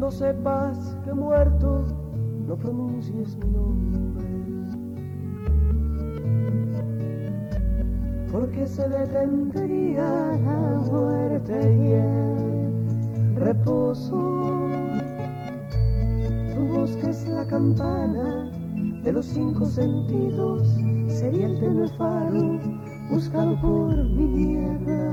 Cuando sepas que he muerto, no pronuncies mi nombre, porque se detendría la muerte y el reposo. Tu voz, que es la campana de los 5 sentidos, sería el tenue faro buscado por mi niebla.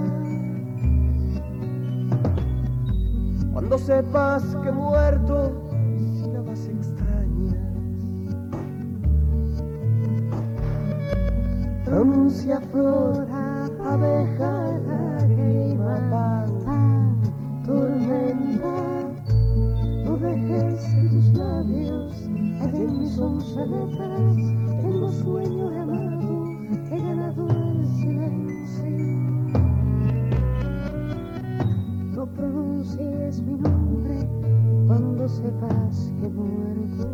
Cuando sepas que he muerto, mis sílabas extrañas, pronuncia flor, abeja, lágrima, pan, tormenta. No dejes que tus labios hallen mis 11 letras. Tengo sueño de amado, he ganado el silencio. No pronuncies mi nombre cuando sepas que he muerto.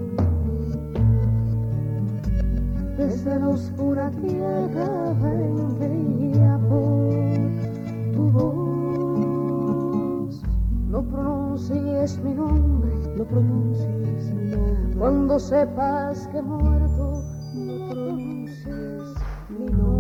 Desde la oscura tierra vendría por tu voz. No pronuncies mi nombre, no pronuncies mi nombre. Cuando sepas que he muerto, no pronuncies mi nombre.